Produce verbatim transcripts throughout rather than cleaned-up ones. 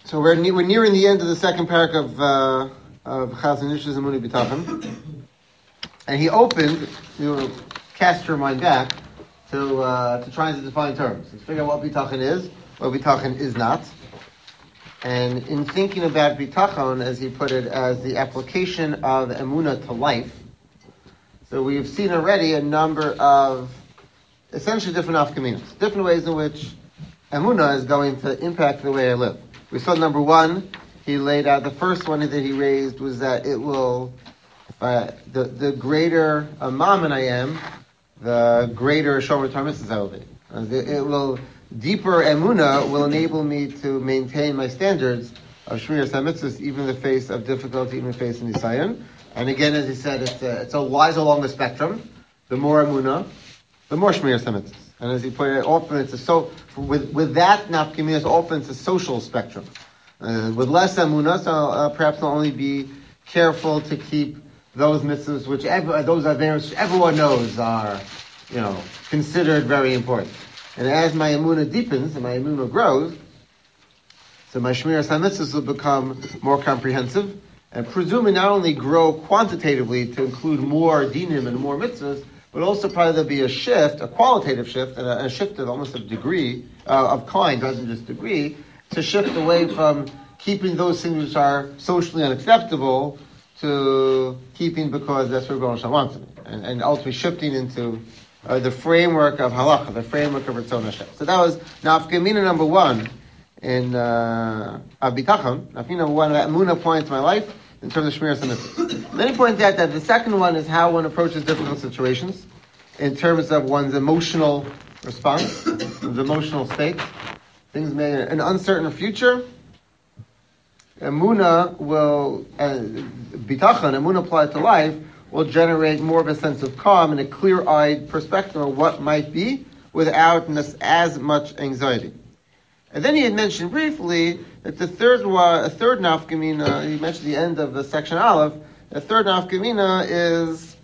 So we're, ne- we're nearing the end of the second parak of uh, of Chazon Ish's Emunah B'tachon, and he opened, you know, cast your mind back to uh, to trying to define terms, to figure out what B'tachon is, what B'tachon is not, and in thinking about B'tachon, as he put it, as the application of Emunah to life. So we've seen already a number of essentially different nafkaminos, different ways in which Emunah is going to impact the way I live. We saw number one, he laid out, the first one that he raised was that it will, uh, the, the greater a mammon I am, the greater Shomer Torah Mitzvahs I will be. Uh, it will, deeper Emunah will enable me to maintain my standards of Shmiras HaMitzvahs even in the face of difficulty, even in the face of Nisayon. And again, as he said, it's a, it's a lies along the spectrum. The more Emunah, the more Shmiras HaMitzvahs. And as he put it, often it's a so with with that nafkaminas, often it's a social spectrum. Uh, with less emunah, so uh, perhaps I'll only be careful to keep those mitzvahs which ever, those averos which everyone knows are, you know, considered very important. And as my emunah deepens and my emunah grows, so my shmiras hamitzvahs will become more comprehensive and presumably not only grow quantitatively to include more dinim and more mitzvahs, but also probably there'll be a shift, a qualitative shift, and a, a shift of almost of degree, uh, of kind, rather than just degree, to shift away from keeping those things which are socially unacceptable to keeping because that's where Rebbeinu Shalom wants me, and, and ultimately shifting into uh, the framework of halacha, the framework of Ratzon Hashem. So that was nafkamina number one in uh, Abitachon. Nafkamina number one, that Emunah applied to my life in terms of Shmiras HaMitzvahs. Then he points out that the second one is how one approaches difficult situations in terms of one's emotional response, one's emotional state. Things may, an uncertain future, Emunah will, uh, Bitachon, Emunah applied to life, will generate more of a sense of calm and a clear-eyed perspective of what might be without as much anxiety. And then he had mentioned briefly that the third one, a third nafkamina, he mentioned the end of the section Aleph, the third nafkamina is,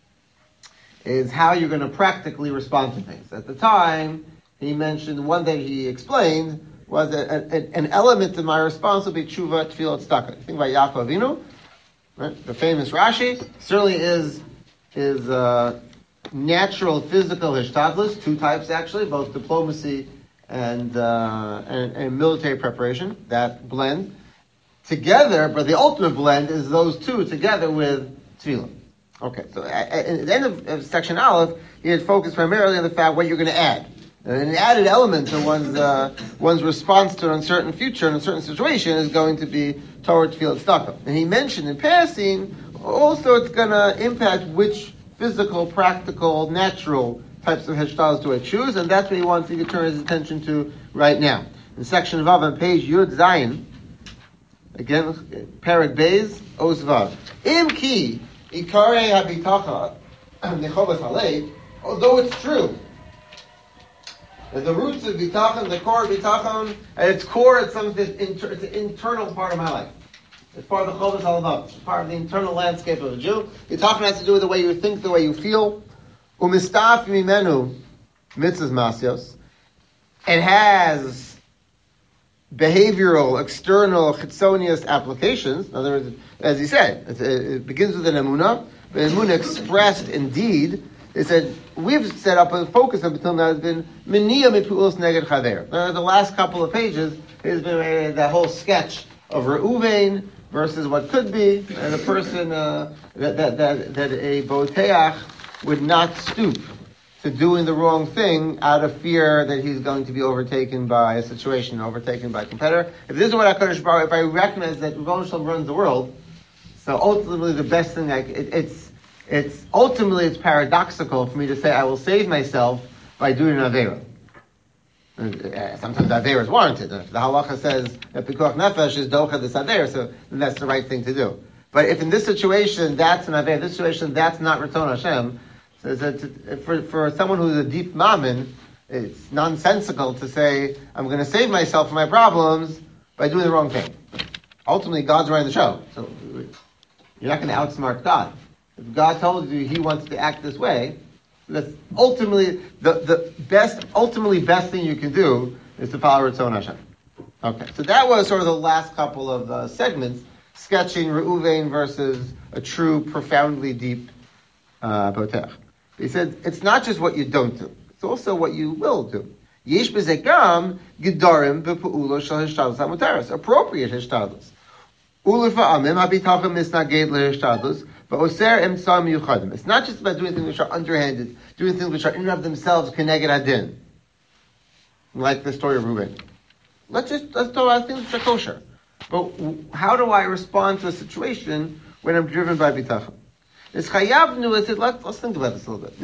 is how you're going to practically respond to things. At the time, he mentioned, one that he explained was that a, a, an element of my response will be tshuva, tefillah, tzedakah. Think about Yaakov Avinu, right? The famous Rashi, certainly is, is, uh, natural physical hishtadlus, two types actually, both diplomacy and, uh, and and military preparation, that blend together, but the ultimate blend is those two together with tefillah. Okay, so at, at the end of, of section Aleph, he had focused primarily on the fact what you're going to add. And an added element to one's uh, one's response to an uncertain future, an uncertain situation, is going to be toward tefillah tzedakah. And he mentioned in passing, also it's going to impact which physical, practical, natural types of hashtags do I choose, and that's what he wants to turn his attention to right now. In section Vav on page Yud Zayin, again, Perek Beis, Oz Vav. Im ki, ikarei habitacha, nechobas halei, although it's true, that the roots of bitachon, the core of bitachon, at its core, it's something that's inter- it's an internal part of my life. It's part of the Chovas HaLevavos. It's part of the internal landscape of a Jew. Bitachon has to do with the way you think, the way you feel. Umistaf mimenu mitzvahs masios. It has behavioral, external, chitzonius applications. In other words, as he said, it, it begins with an emunah, but emunah expressed in deed. They said, we've set up a focus up until now has been Miniya Mipulos Neged Chaver. The last couple of pages has been uh, that whole sketch of Reuven versus what could be, and a person, uh, that, that, that, that a Boteach would not stoop to doing the wrong thing out of fear that he's going to be overtaken by a situation, overtaken by a competitor. If this is what HaKadosh Baruch, if I recognize that Rebbeinu Shalom runs the world, so ultimately the best thing, I, it, it's, It's ultimately it's paradoxical for me to say I will save myself by doing an avera. Sometimes avera is warranted. If the halacha says that pikuach nefesh is docha this avera, so then that's the right thing to do. But if in this situation that's an avera, this situation that's not Ratzon Hashem, so that for for someone who's a deep mammon, it's nonsensical to say I'm going to save myself from my problems by doing the wrong thing. Ultimately, God's running the show, so you're not going to outsmart God. If God told you He wants to act this way, that's ultimately the, the best, ultimately best thing you can do is to follow Ratzon Hashem. Okay, so that was sort of the last couple of uh, segments, sketching Reuven versus a true, profoundly deep uh, potech. He said, it's not just what you don't do, it's also what you will do. Yesh b'zegam gedarim b'pu'ulo shel hishtadlus hamuteres, appropriate hishtadlus. Ulefa'amim habitachim misnaged lehishtadlus, v'oser emtzah miyuchadim. It's not just about doing things which are underhanded, doing things which are in and of themselves keneged adin, like the story of Reuven. Let's just, let's talk about things which are kosher. But how do I respond to a situation when I'm driven by bitachon? Let's, let's think about this a little bit.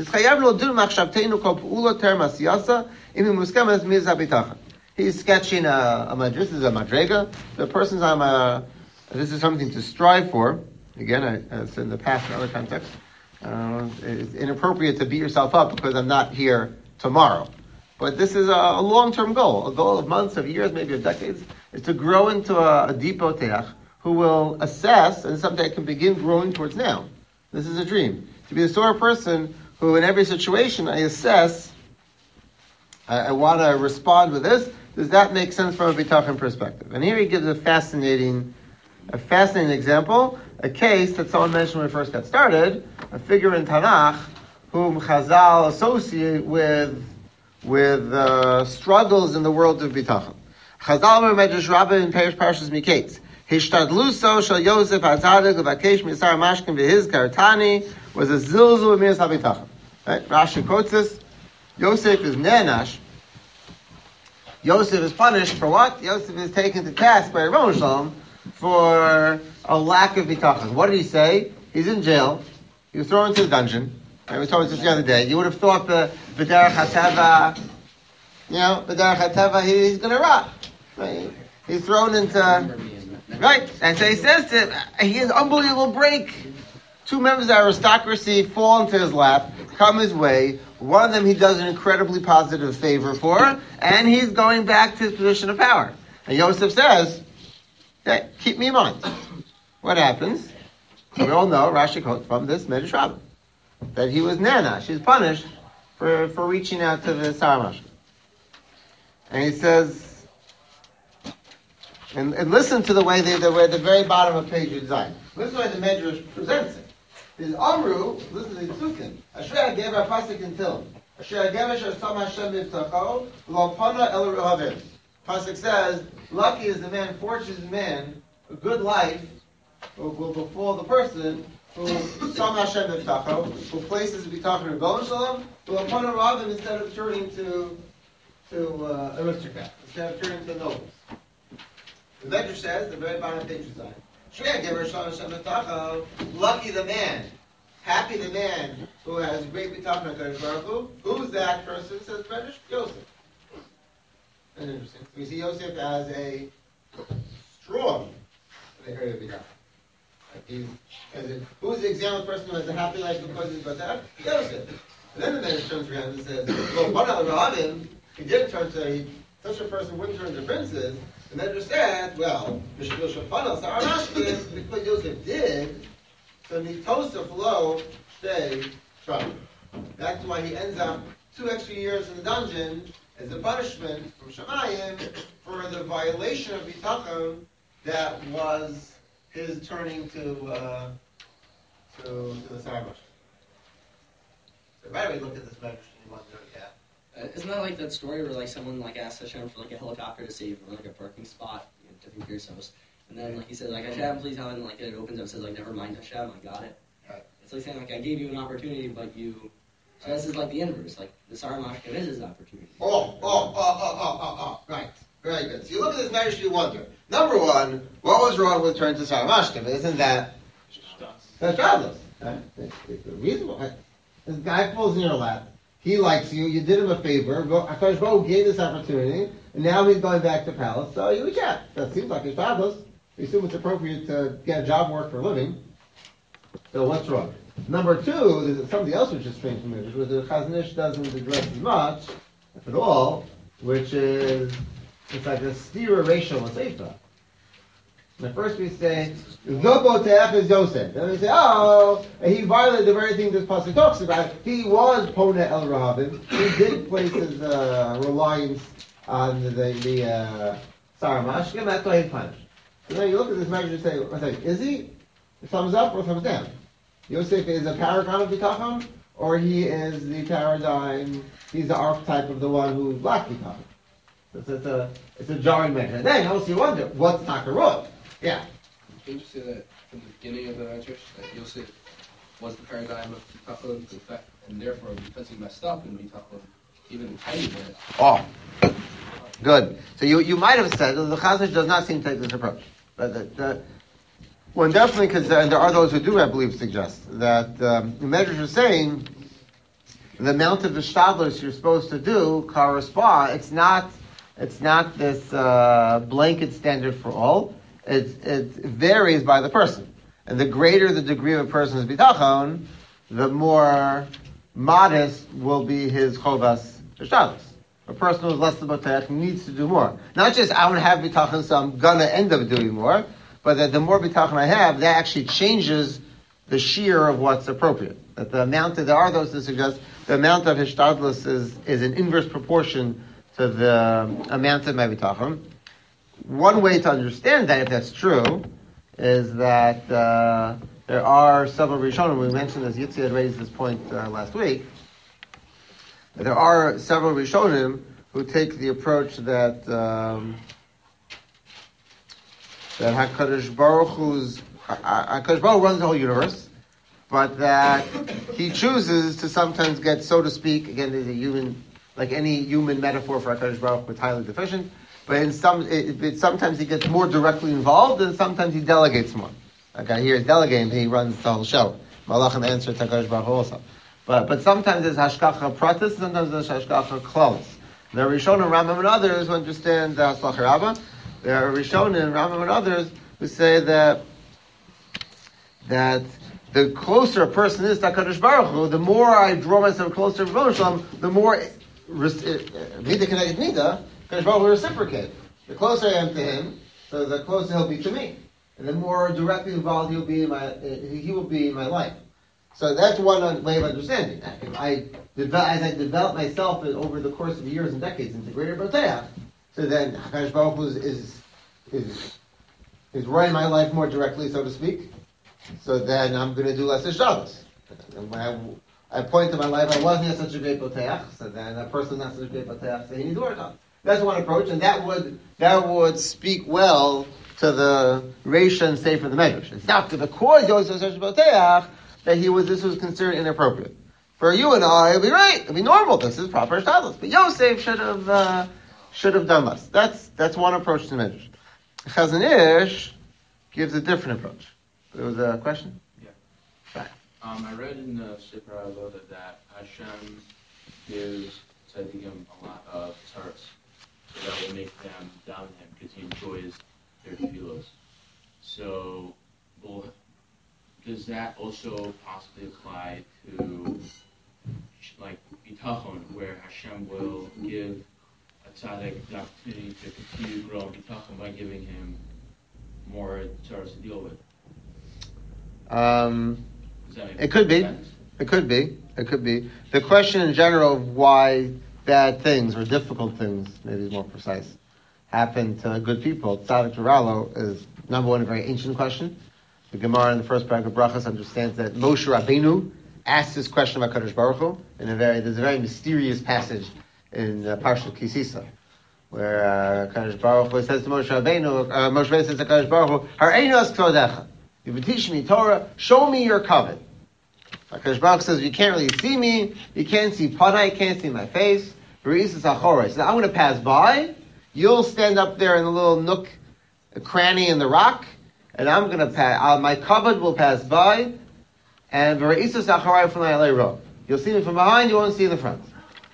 He's sketching a, a madrus, this is a madrega. The person's on a, this is something to strive for. Again, I, I said in the past in other contexts, uh, it's inappropriate to beat yourself up because I'm not here tomorrow. But this is a, a long-term goal, a goal of months, of years, maybe of decades, is to grow into a, a deep oteach who will assess, and something I can begin growing towards now. This is a dream. To be the sort of person who, in every situation, I assess, I, I want to respond with this. Does that make sense from a bitachon perspective? And here he gives a fascinating, a fascinating example, a case that someone mentioned when we first got started, a figure in Tanakh whom Chazal associate with with uh, struggles in the world of bitachon. Chazal Medrash Rabbah in Perish Parshas Miketz. Hishtadluso shel Yosef HaTzadik levakesh misar mashkin v'his kartani was a zilzul miras habitachon. Right? Rashi quotes this. Yosef is ne'anash. Yosef is punished for what? Yosef is taken to task by Rebbeinu Shalom for a lack of bitachon. What did he say? He's in jail. He was thrown into the dungeon. I was told this the other day. You would have thought the B'derech HaTeva, you know, B'derech HaTeva, he, he's going to rot. Right? He's thrown into, right? And so he says to him, he has unbelievable break. Two members of the aristocracy fall into his lap, come his way. One of them he does an incredibly positive favor for, and he's going back to his position of power. And Yosef says, hey, keep me in mind. What happens? So we all know, Rashi quotes from this Medrash Rabbah, that he was nanash, he's punished for, for reaching out to the Saramash. And he says, and, and listen to the way they, the way at the very bottom of page design. Listen to the way the Medrash presents it. His Amru, listen to the Tzukin. Asher gave our pasuk in Tehillim. Asher gave Asher Sam Hashem Mivtacho, Lo Pana El Rehavim. Pasuk says, lucky is the man, fortunate is the man, a good life will, will befall the person who Sam Hashem Mivtacho, who places Bitachon in Golem Shalom, Lo Pana Rehavim instead of turning to to uh, aristocrats, instead of turning to nobles. The Medrash says, the very bottom of page design. Lucky the man, happy the man who has great bitachon on Kadosh Baruch Hu. Who's that person? Says Medrash Yosef. That's interesting. We see Yosef as a strong in the area of bitachon. Like he's, as in, who's the example person who has a happy life because he's bitachon? Yosef. And then the Medrash turns around and says, "Well, one of the he didn't turn to he, such a person wouldn't turn to princes." The Medrash said, well, because Yosef did, so Nitosef lo stay trouble. That's why he ends up two extra years in the dungeon as a punishment from Shemayim for the violation of Bitachon that was his turning to uh, to, to the Saramash. So right away, look at this Medrash and you wonder, yeah. Uh, isn't that like that story where like someone like asks Hashem for like a helicopter to save or like a parking spot, you know, different Kirsos, and then like he says like Hashem, please help, and like it opens up and says like never mind Hashem, I got it. Right. It's like saying like I gave you an opportunity, but you. So this is like the inverse, like the Saramashkim is his opportunity. Oh, oh, oh, oh, oh, oh, oh, right, very good. So you look at this Medrash, you wonder. Number one, what was wrong with turning to Saramashkim? Isn't that that's godless? Right? It's, it's reasonable. Right? This guy falls in your lap. He likes you. You did him a favor. Akash Baruch gave this opportunity, and now he's going back to palace. So you reach out. That seems like it's godless. We assume it's appropriate to get a job work for a living. So what's wrong? Number two, there's something else which is strange from Medrash, which the Chazon Ish doesn't address as much, if at all, which is it's like a stira racial aseifa. At first we say, Zoboteach is Yosef. Then we say, oh, he violated the very thing this pasuk talks about. He was Pona El Rahabim. He did place his uh, reliance on the, the uh, Sorry, Mashkim, that's why he's punished. So now you look at this measure and say, okay, is he thumbs up or thumbs down? Yosef is a paragon of bitachon, or he is the paradigm, he's the archetype of the one who lacked bitachon. It's, it's a it's a jarring measure. And then also you wonder, what's Takarot? Yeah. Can you just say that from the beginning of the measure, that Yosef was the paradigm of bitachon, and therefore because he messed up in bitachon, even a tiny bit. Oh, good. So you, you might have said, the Chazon does not seem to take this approach. But the, the, well, definitely, because there, there are those who do, I believe, suggest that um, the measures are saying the amount of ishtadlus you're supposed to do correspond. It's not, it's not this uh, blanket standard for all. It, it varies by the person, and the greater the degree of a person's bitachon, the more modest will be his chovas ishtadlus. A person who's less b'tach needs to do more. Not just I want to have bitachon, so I'm gonna end up doing more, but that the more bitachon I have, that actually changes the sheer of what's appropriate. That the amount of, there are those that suggest the amount of hishtadlus is is an inverse proportion to the amount of my bitachon. One way to understand that, if that's true, is that uh, there are several Rishonim. We mentioned this. Yitzi had raised this point uh, last week. There are several Rishonim who take the approach that um, that Hakadosh Baruch Hu's Hakadosh Baruch Hu runs the whole universe, but that he chooses to sometimes get, so to speak, again, there's a human, like any human metaphor for Hakadosh Baruch Hu, it's highly deficient. But in some, it, it, sometimes he gets more directly involved, and sometimes he delegates more. Like I hear he's delegating, he runs the whole show. Malachim answer to Hakadosh Baruch Hu also. But but sometimes there's hashkacha pratis, sometimes there's hashkacha klalis. There are Rishonim, Rambam, and others who understand the Haslach Rabbah. There are Rishonim, Rambam, and others who say that that the closer a person is to HaKadosh Baruch Hu, the more I draw myself closer to Rebbeinu Shalom, the more Mida connected Mida, HaKadosh Baruch Hu will reciprocate. The closer I am to him, so the closer he'll be to me, and the more directly involved he'll be in my he will be in my life. So that's one way of understanding. If I develop, as I develop myself over the course of years and decades into greater B'Teach, so then Hakadosh Baruch Hu is is is, is running my life more directly, so to speak. So then I'm going to do less Shabbos. And when I, I point to my life, I wasn't such a great B'Teach, so then that person not such a great B'Teach, so he needs to work on. That's one approach, and that would that would speak well to the Reisha and Sefer the Medrash. It's not to the cause he was such a B'Teach that he was, this was considered inappropriate. For you and I, it'll be right, it'll be normal, this is proper Shtadlus. But Yosef should have, uh, should have done less. That's, that's one approach to the Medrash. Chazon Ish gives a different approach. There was a question? Yeah. Right. Um, I read in the Sefer Avoda that Hashem gives tzaddikim a lot of tzaras, so that will make them down him, because he enjoys their tefillos. So, well, does that also possibly apply to, like, bitachon, where Hashem will give a tzaddik the opportunity to continue to grow in bitachon by giving him more tzaras to deal with? Um, Does that make it could be. sense? It could be. It could be. The question in general of why bad things or difficult things, maybe is more precise, happen to good people, tzaddik Ralo, is number one, a very ancient question. The Gemara in the first paragraph of Brachas understands that Moshe Rabbeinu asked this question about Kadosh Baruch Hu in a very, there's a very mysterious passage in uh, Parshat Kisisa, where uh, Kadosh Baruch Hu says to Moshe Rabbeinu, uh, Moshe Rabbeinu says to Kadosh Baruch Hu, Har'einu as kvodecha, you would teach me Torah, show me your covet. Kadosh Baruch Hu says, you can't really see me, you can't see Panai, you can't see my face, Re'isas Achorei. So I'm going to pass by, you'll stand up there in the little nook, a cranny in the rock, and I'm going to pass, uh, my covet will pass by, and Re'isas Achorei from my ro. You'll see me from behind, you won't see in the front.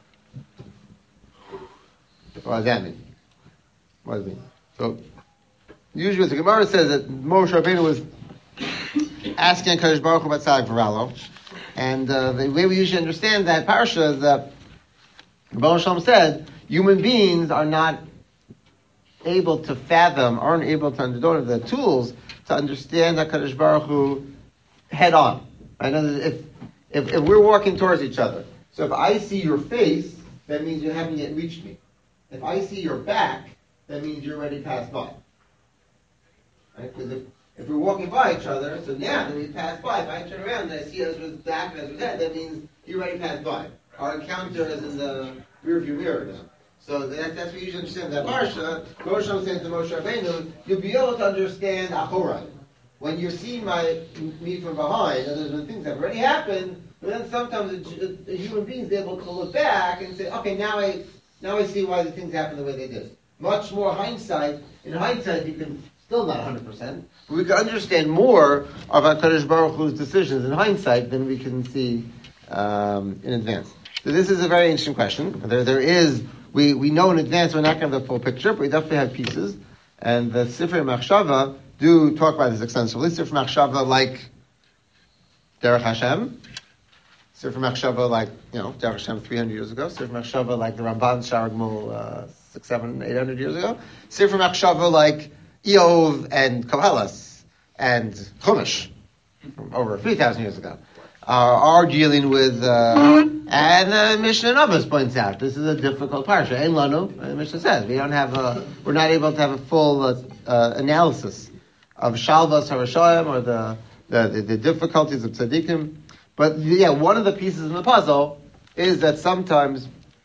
What does that mean? What does it mean? So, usually the Gemara says that Moshe Rabbeinu was asking Kadosh Baruch Hu about Tzaddik V'Ralo, and uh, the way we usually understand that parsha is that Rebbeinu Shalom said human beings are not able to fathom, aren't able to understand the tools to understand that Kadosh Baruch Hu head on. I know that if, if if we're walking towards each other, so if I see your face, that means you haven't yet reached me. If I see your back, that means you already passed by. Right? Because if, if we're walking by each other, so now that we pass by, if I turn around and I see Ezra's back and Ezra's head, that means he already passed by. Our encounter is in the rearview mirror now. So that, that's what you should understand. That Parsha, Moshe was saying to Moshe Rabbeinu, you'll be able to understand Achorai. When you're seeing my me from behind, and there's been things that have already happened, but then sometimes a, a, a human being is able to look back and say, okay, now I now I see why the things happen the way they did. Much more hindsight. In hindsight, you can still not one hundred percent, but we can understand more of HaKadosh Baruch Hu's decisions in hindsight than we can see um, in advance. So this is a very interesting question. There, there is, we, we know in advance we're not going to have the full picture, but we definitely have pieces. And the Sifrei Machshava do talk about this extensively. Sifrei Machshava like Derech Hashem. Sifrei Machshava like, you know, Derech Hashem three hundred years ago. Sifrei Machshava like the Ramban Sha'ar Gmul uh, six, seven, eight hundred years ago. Sifrei Machshava like Eov and Koheles and Chumash from over three thousand years ago. Are, are dealing with, uh, and the Mishnah Navas points out, this is a difficult parsha. Ein lanu, the Mishnah says, we don't have a, we're not able to have a full uh, uh, analysis of Shalvas HaRashoyim or the, the, the, the difficulties of tzaddikim. But yeah, one of the pieces in the puzzle is that sometimes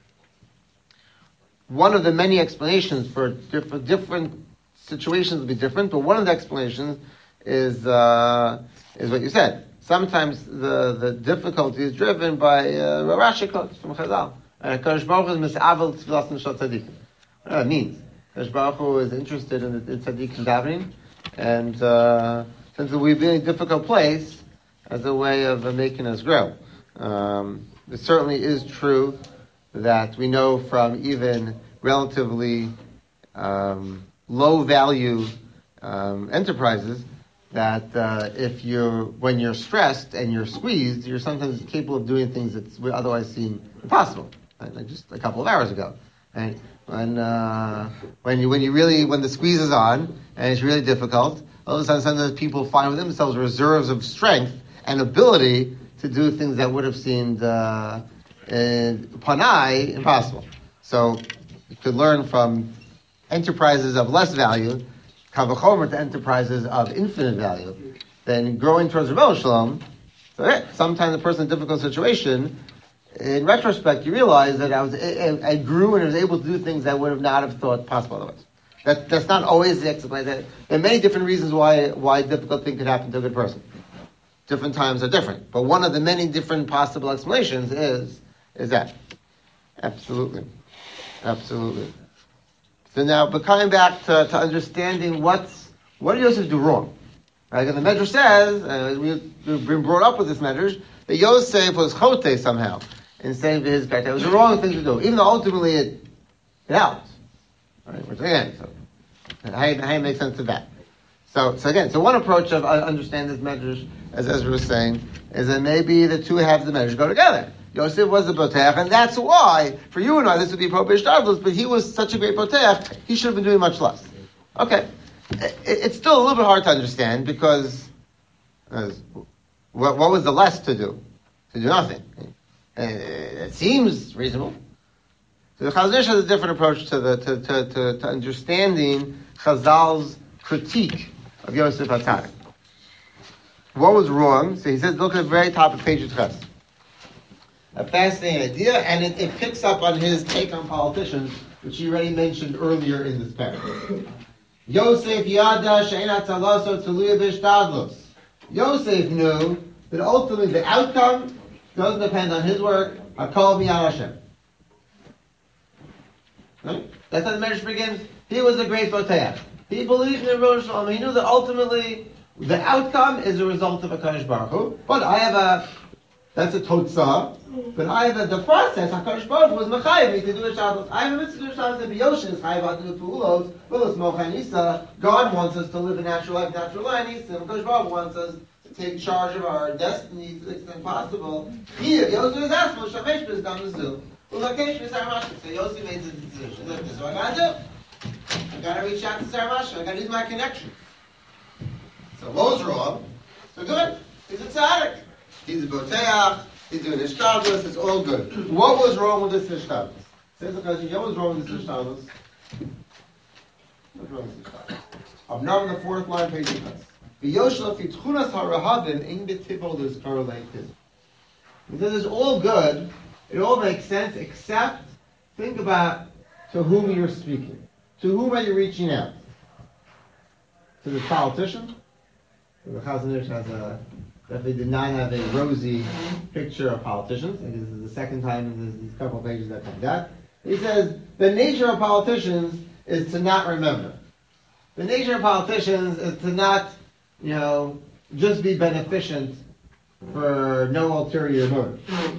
one of the many explanations for different, different situations will be different, but one of the explanations is, uh, is what you said. Sometimes the, the difficulty is driven by uh, Rashi quotes from Chazal. Kadosh Baruch Hu is mis'avel tefillas neshot tzaddikim. What that means? Kadosh Baruch Hu is interested in, in tzaddikim davening, and uh, since we've been in a difficult place, as a way of uh, making us grow. Um, it certainly is true that we know from even relatively um, low value um, enterprises that uh, if you're, when you're stressed and you're squeezed, you're sometimes capable of doing things that would otherwise seem impossible. Right? Like just a couple of hours ago. Right? When, uh, when you, when you really, when the squeeze is on, and it's really difficult, all of a sudden sometimes people find with themselves reserves of strength and ability to do things that would have seemed, uh, panai, impossible. So, you could learn from enterprises of less value, Kavachomer to enterprises of infinite value, then growing towards Rebbe Shalom. So yeah, sometimes a person in a difficult situation, in retrospect, you realize that I was I, I grew and was able to do things that I would have not have thought possible otherwise. That that's not always the explanation. There are many different reasons why why a difficult thing could happen to a good person. Different times are different, but one of the many different possible explanations is is that absolutely, absolutely. So now, but coming back to, to understanding what's, what did Yosef do wrong? Right? And the Medrash says, uh, we, we've been brought up with this Medrash, that Yosef was chote somehow in saying to his guy, that was the wrong thing to do, even though ultimately it, it helped. Right? Which again, so, how, how do you make sense of that? So, so again, so one approach of uh, understanding this Medrash, as Ezra was saying, is that maybe the two halves of the Medrash go together. Yosef was a Botech, and that's why, for you and I, this would be appropriate Shtadlus, but he was such a great Botech, he should have been doing much less. Okay. It, it's still a little bit hard to understand, because uh, what, what was the less to do? To do nothing. Uh, it seems reasonable. So the Chazon Ish has a different approach to the to, to, to, to understanding Chazal's critique of Yosef HaTzadik. What was wrong? So he says, look at the very top of page Ches. A fascinating idea, and it, it picks up on his take on politicians, which he already mentioned earlier in this paragraph. Yosef yada she'ena tzalaso tzeluya b'shtadlos. Yosef knew that ultimately the outcome doesn't depend on his work. Hakol miyad Hashem. Right? That's how the Medrash begins. He was a great Botech. He believed in Rosh Hashanah. He knew that ultimately the outcome is a result of a Kadosh Baruch Hu. But I have a That's a totzah. But I have a, the process, HaKadosh Baruch Hu was mechayev me to do a Shabbos. I have a mitzvah to do a Shabbos, and B'yoshin is chayev to do pu'ulos, v'los mocha nisa. God wants us to live a natural life, natural life, nisa. HaKadosh Baruch Hu wants us to take charge of our destiny to the extent possible. Here, Yosef is asked, Shamesh b'zdam l'zu. U'lakesh b'saramash. So Yosef made the decision. Look, this is what I gotta do. I gotta reach out to Saramash. I gotta use my connection. So what was wrong? So good. He's a tzaddik. He's a boteach. He's doing ishtadlus. It's all good. What was wrong with this ishtadlus? Says the question. What was wrong with this ishtadlus? Of now in the fourth line, page eight. V'yoshel fitchunas harahavim in b'tibol lizkar leitim. He says it's all good, it all makes sense, except think about to whom you're speaking. To whom are you reaching out? To the politician? The Chazon Ish has a, definitely did not have a rosy picture of politicians. I think this is the second time in these couple of pages that comes out. He says, the nature of politicians is to not remember. The nature of politicians is to not, you know, just be beneficent for no ulterior motive.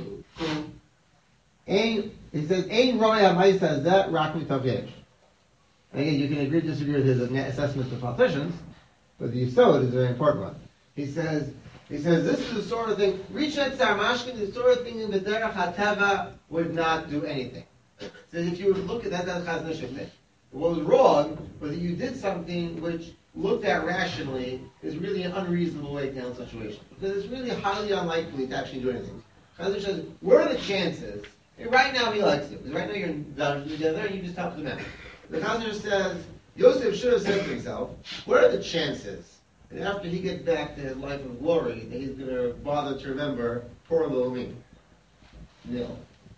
Ain, he says, Ain Roy Hamay says that, Rak Mitav Yesh. Again, you can agree or disagree with his assessments of politicians, but the Yisod is a very important one. He says, he says, this is the sort of thing, Richat Sarmashkin, the sort of thing in the Derech HaTeva would not do anything. He says, if you would look at that, that's Chazon Ish thing. What was wrong was that you did something which, looked at rationally, is really an unreasonable way to handle the situation. Because it's really highly unlikely to actually do anything. Chazon Ish says, what are the chances? And right now he likes you. Because right now you're in dungeons together and you just help them out. The Chazon Ish says, Yosef should have said to himself, what are the chances that after he gets back to his life of glory, that he's going to bother to remember poor little me? Nil.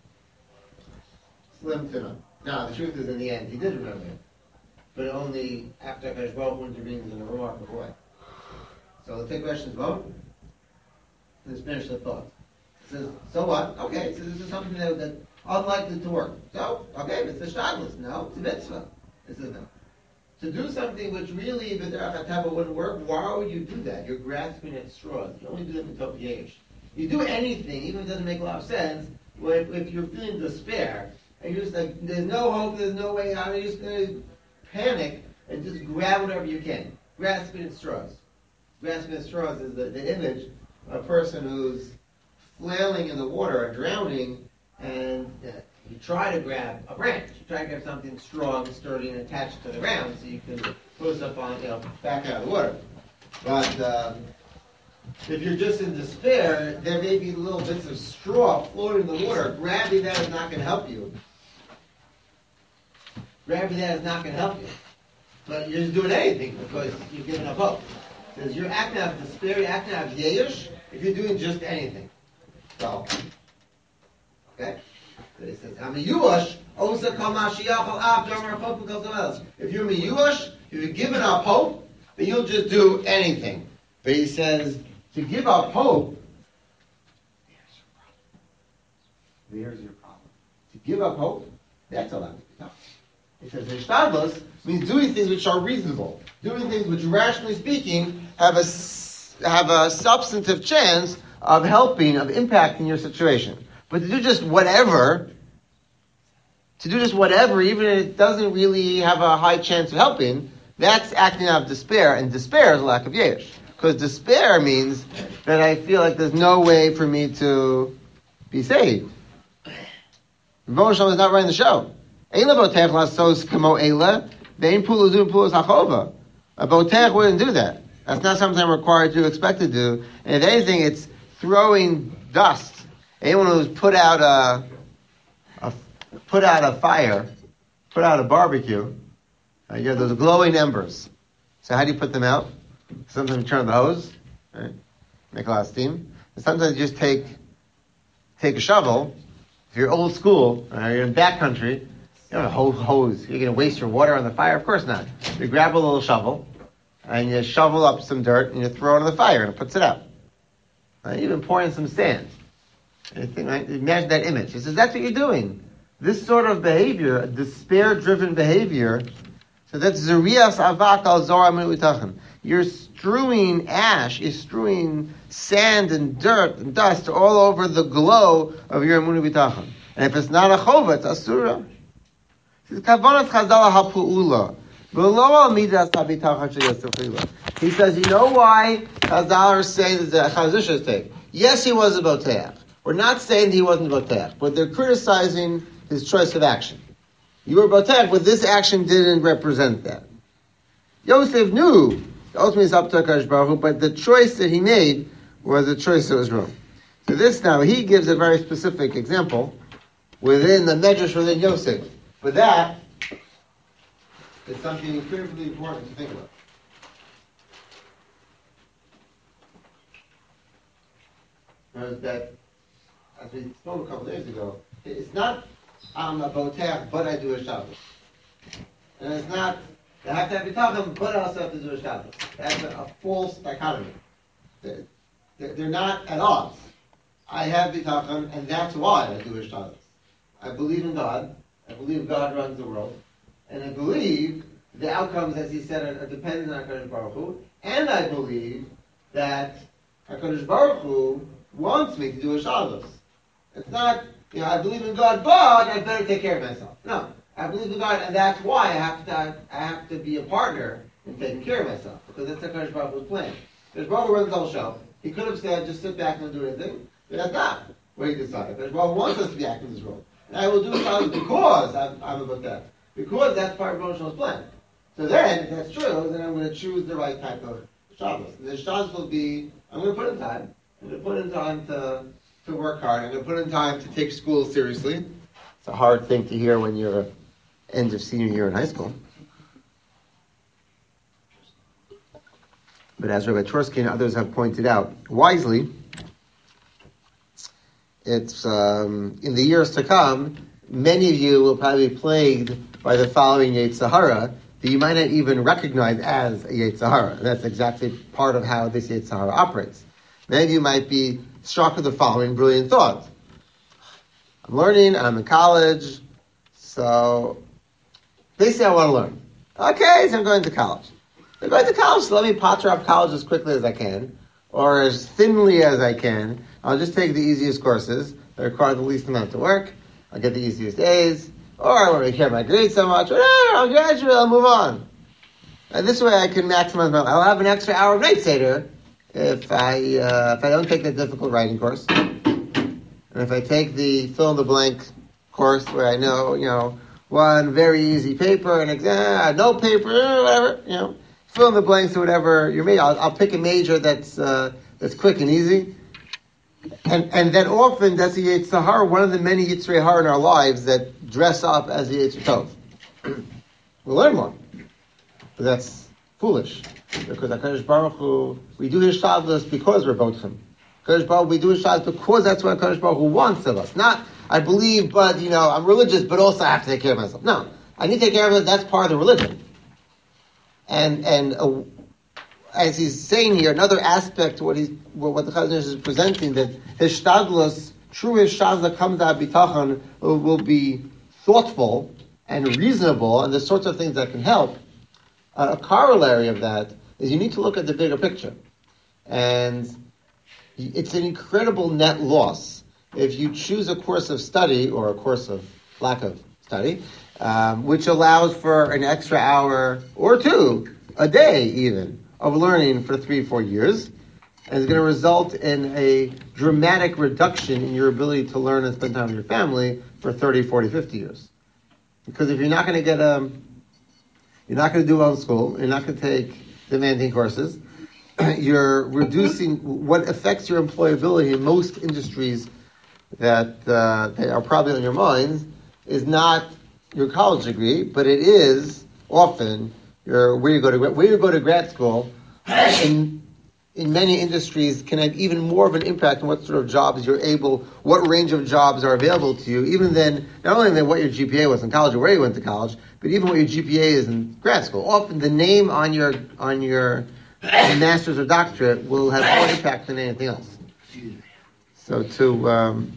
Slim to none. Now, the truth is, in the end, he did remember it. But only after HaKadosh Baruch Hu intervenes in a remarkable way. So let's take questions about. Let's finish the thought. It says, so what? Okay, so this is something that, that's unlikely to work. So, okay, it's a shtadlus. No, it's a mitzvah. This is no. To do something which really, b'derech hateva, wouldn't work, why would you do that? You're grasping at straws. You only do that in Tov Yesh. You do anything, even if it doesn't make a lot of sense, if, if you're feeling despair, and you're just like, there's no hope, there's no way out, and you're just going to panic and just grab whatever you can. Grasping at straws. Grasping at straws is the, the image of a person who's flailing in the water, drowning, and uh, you try to grab a branch. You try to grab something strong, sturdy, and attached to the ground so you can pull up on, you know, back out of the water. But um, if you're just in despair, there may be little bits of straw floating in the water. Grabbing that is not going to help you. Grabbing that is not going to help you. But you're just doing anything because you're giving up hope. Because you're acting out of despair, you're acting out of yesh, if you're doing just anything. So, okay? So he says, I'm a yuash, osa kamashiach al-ab, jamar hope, and something else. If you're a yuash, if you're giving up hope, then you'll just do anything. But he says, to give up hope, there's your problem. To give up hope, that's allowed to be done. He says, Hishtadlus means doing things which are reasonable. Doing things which, rationally speaking, have a, have a substantive chance of helping, of impacting your situation. But to do just whatever, to do just whatever, even if it doesn't really have a high chance of helping, that's acting out of despair, and despair is a lack of yesh. Because despair means that I feel like there's no way for me to be saved. Rebbeinu Shalom is not running the show. A botech wouldn't do that. That's not something I'm required to, expect to do. And if anything, it's throwing dust. Anyone who's put out a, a put out a fire, put out a barbecue, uh, you have those glowing embers. So how do you put them out? Sometimes you turn on the hose, right? Make a lot of steam. And sometimes you just take take a shovel. If you're old school, or you're in backcountry, you don't have a whole hose. You're going to waste your water on the fire? Of course not. You grab a little shovel, and you shovel up some dirt, and you throw it on the fire, and it puts it out. Right? Even pouring some sand. Anything, right? Imagine that image. He says, that's what you're doing. This sort of behavior, despair-driven behavior, so that's Zerias Avak al Zora Utachan. You're strewing ash, you're strewing sand and dirt and dust all over the glow of your Emunah B'tachon. And if it's not a chova, it's asura. He says, Kavanat Chazal HaPu'ula. He says, you know why Chazal are saying that Chazal should take? Yes, he was a Boteach. We're not saying he wasn't a Boteach, but they're criticizing his choice of action. You were Boteach, but this action didn't represent that. Yosef knew, ultimately it's up to HaKadosh Baruch Hu, but the choice that he made was a choice that was wrong. So this now, he gives a very specific example within the Medrash within Yosef. For that, is something incredibly important to think about. Because that, as we spoke a couple days ago, it's not I'm a boteach, but I do a Shabbos. And it's not, I have to have bitachon, but I also have to do a Shabbos. That's a, a false dichotomy. They're, they're not at odds. I have bitachon, and that's why I do a Shabbos. I believe in God. I believe God runs the world. And I believe the outcomes, as he said, are, are dependent on HaKadosh Baruch Hu. And I believe that HaKadosh Baruch Hu wants me to do a Shabbos. It's not, you know, I believe in God, but I better take care of myself. No. I believe in God, and that's why I have to I have to be a partner in taking care of myself. Because that's HaKadosh Baruch Hu's plan. HaKadosh Baruch Hu runs the whole show. He could have said, just sit back and don't do anything. But that's not what he decided. HaKadosh Baruch Hu wants us to be active in this role. And I will do Shabbos because I'm, I'm about that. Because that's part of Rosh Hashanah's plan. So then, if that's true, then I'm going to choose the right type of Shabbos. And the Shabbos will be, I'm going to put in time. I'm going to put in time to, to work hard. I'm going to put in time to take school seriously. It's a hard thing to hear when you're end of senior year in high school. But as Rabbi Tversky and others have pointed out wisely, it's um, in the years to come, many of you will probably be plagued by the following Yetzer Hara that you might not even recognize as a Yetzer Hara. And that's exactly part of how this Yetzer Hara operates. Many of you might be struck with the following brilliant thought. I'm learning, I'm in college, so basically I want to learn. Okay, so I'm going to college. I'm going to college, so let me potter up college as quickly as I can, or as thinly as I can. I'll just take the easiest courses that require the least amount of work. I'll get the easiest A's, or I won't really care about my grades so much, whatever, I'll graduate, I'll move on. And this way I can maximize my life. I'll have an extra hour of night Seder if I, uh, if I don't take the difficult writing course. And if I take the fill-in-the-blank course where I know, you know, one very easy paper, an exam, no paper, whatever, you know, fill in the blanks or whatever you're made. I'll, I'll pick a major that's uh, that's quick and easy. And and then often that's the Yetzer Hara, one of the many Yitzrei Hara in our lives that dress up as the Yetzer Tov. We'll learn more. But that's foolish. Because HaKadosh Baruch Hu, we do His Shabbos because we're both Him. HaKadosh Baruch Hu, we do His Shabbos because that's what HaKadosh Baruch Hu wants of us. Not, I believe, but, you know, I'm religious, but also I have to take care of myself. No. I need to take care of it, that's part of the religion. And, and, uh, as he's saying here, another aspect to what he's, what the Chazon Ish is presenting, that his shtadlus, true his shtadlus that comes out of bitachon, will, will be thoughtful and reasonable, and the sorts of things that can help. Uh, a corollary of that is you need to look at the bigger picture. And it's an incredible net loss if you choose a course of study, or a course of lack of study, um, which allows for an extra hour or two a day even of learning for three, four years, and it's going to result in a dramatic reduction in your ability to learn and spend time with your family for thirty, forty, fifty years. Because if you're not going to get a, you're not going to do well in school, you're not going to take demanding courses, you're reducing what affects your employability in most industries that, uh, that are probably on your minds is not your college degree, but it is often your where you go to where you go to grad school. In in many industries, can have even more of an impact on what sort of jobs you're able, what range of jobs are available to you. Even then, not only than what your G P A was in college or where you went to college, but even what your G P A is in grad school. Often, the name on your on your master's or doctorate will have more impact than anything else. So to um,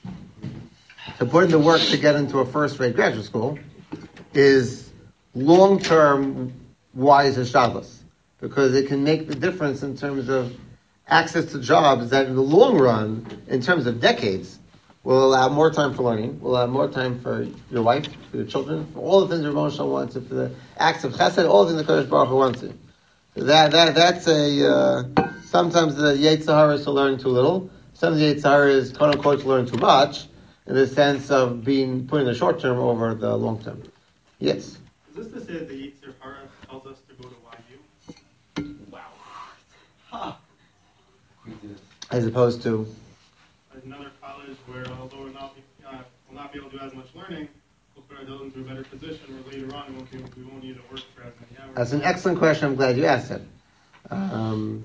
to put in the work to get into a first-rate graduate school is long-term wise and shtadlus, because it can make the difference in terms of access to jobs that in the long run, in terms of decades, will allow more time for learning, will allow more time for your wife, for your children, for all the things that Moshe wants, for the acts of chesed, all the things that Kodesh Baruch Hu wants to. So that, that, that's a, uh, sometimes the Yetzer Hara is to learn too little, sometimes the Yetzer Hara is quote unquote to learn too much, in the sense of being put in the short term over the long term. Yes? Is this to say that the Yetzer Hara tells us to go to Y U? Wow. Huh. As opposed to? Another college where, although we'll not be, uh, will not be able to do as much learning, we'll held into a better position where later on we won't, be, we won't need to work for as many hours. That's an excellent question. I'm glad you asked it. Um,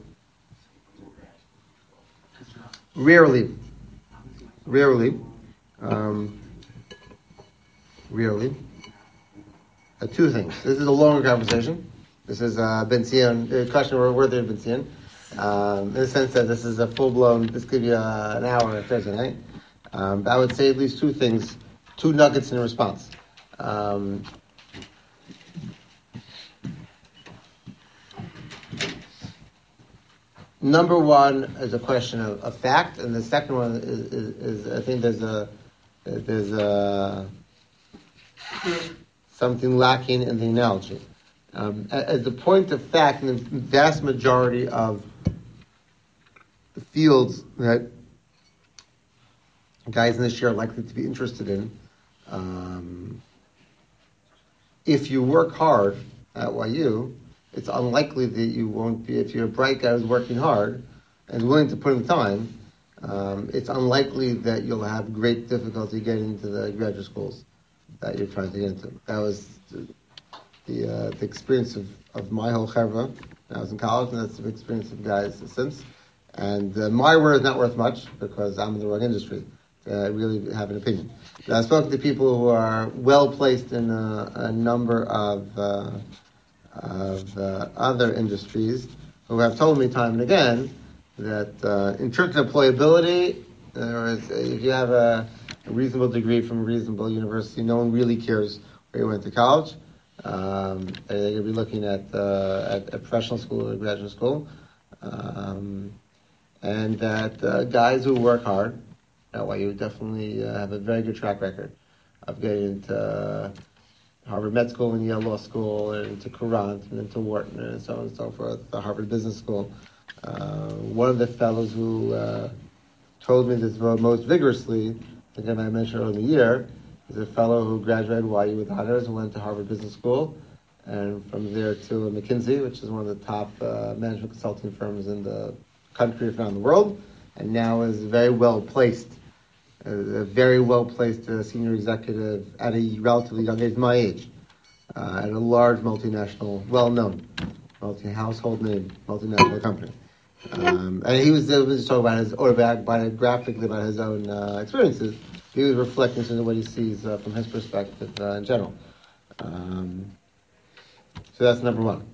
rarely, rarely, um, rarely. Uh, two things. This is a longer conversation. This is uh, Ben Zion, a question worthy of Ben Zion. Um, in the sense that this is a full-blown, this could be uh, an hour on Thursday night. Um, but I would say at least two things, two nuggets in response. Um, number one is a question of, of fact, and the second one is, is, is I think there's a there's a something lacking in the analogy. Um, as the point of fact, in the vast majority of the fields that guys in this year are likely to be interested in, um, if you work hard at Y U, it's unlikely that you won't be, if you're a bright guy who's working hard and willing to put in time, um, it's unlikely that you'll have great difficulty getting into the graduate schools that you're trying to get into. That was the, the, uh, the experience of, of my whole chevra when I was in college, and that's the experience of guys since. And uh, my word is not worth much because I'm in the wrong industry. Uh, I really have an opinion. But I've spoken to people who are well placed in a, a number of uh, of uh, other industries who have told me time and again that uh, in terms of employability, in other words, if you have a, a reasonable degree from a reasonable university, no one really cares where you went to college. Um, they're going to be looking at, uh, at a professional school or graduate school. Um, and that uh, guys who work hard at Y U definitely uh, have a very good track record of getting into uh, Harvard Med School and Yale Law School, and into Courant, and into Wharton, and so on and so forth, the Harvard Business School. Uh, one of the fellows who uh, told me this most vigorously, I think I mentioned earlier in the year, is a fellow who graduated Y U with honors and went to Harvard Business School, and from there to McKinsey, which is one of the top uh, management consulting firms in the country, if not in the world, and now is very well placed, uh, a very well placed uh, senior executive at a relatively young age, my age, uh, at a large multinational, well-known, multi-household name, multinational company. Um, and he was, uh, was talking about his autobiographically about his own uh, experiences. He was reflecting on what he sees uh, from his perspective uh, in general. Um, so that's number one.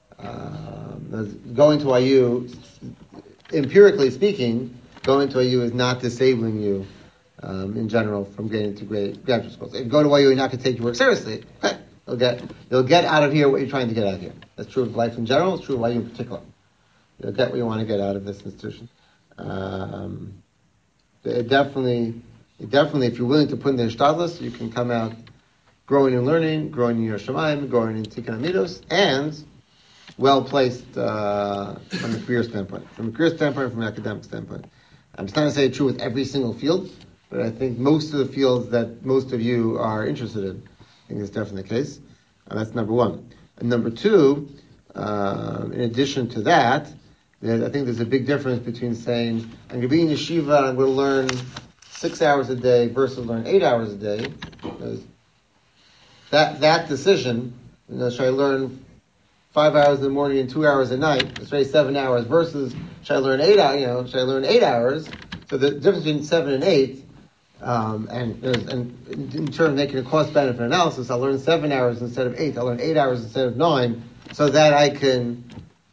Um, going to Y U, empirically speaking, going to Y U is not disabling you um, in general from getting to great graduate schools. If you go to Y U, you're not going to take your work seriously. Okay. You'll get you'll get out of here what you're trying to get out of here. That's true of life in general. It's true of Y U in particular. You'll get what you want to get out of this institution. Um, it definitely, it definitely, if you're willing to put in the hishtadlus, you can come out growing and learning, growing in your Yerushalayim, growing in Tikkun Amidus, and well placed uh, from a career standpoint, from a career standpoint, from an academic standpoint. I'm just not going to say it's true with every single field, but I think most of the fields that most of you are interested in, I think it's definitely the case. And that's number one. And number two, uh, in addition to that, I think there's a big difference between saying, I'm going to be in yeshiva and I'm going to learn six hours a day versus learn eight hours a day. Because that that decision, you know, should I learn five hours in the morning and two hours at night, it's really seven hours, versus should I learn eight hours, you know, should I learn eight hours? So the difference between seven and eight, um, and, and in terms of making a cost-benefit analysis, I'll learn seven hours instead of eight. I'll learn eight hours instead of nine, so that I can